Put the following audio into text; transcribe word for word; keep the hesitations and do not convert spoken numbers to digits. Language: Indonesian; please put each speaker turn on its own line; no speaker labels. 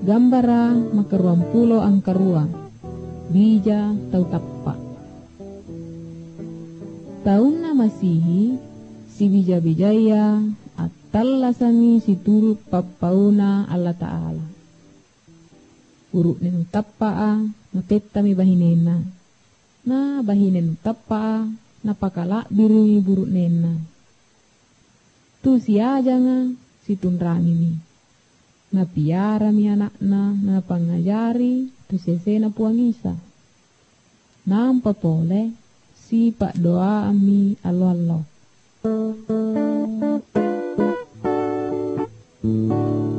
Gambara makaruang pulo ang karua, bija tau tappa. Tahun na Masihi, si bija-bijaya at talasami si turu papauna Allah Ta'ala. Uruk nenu tappa na petta mi bahinena, na bahinen tappa na pakala biru buruk nena. Tu si aja nga si tunrangi mi. Na piara mi anakna na pangajari tu sesena puangisa. Nampa pole si pak doa ami Allah Allah.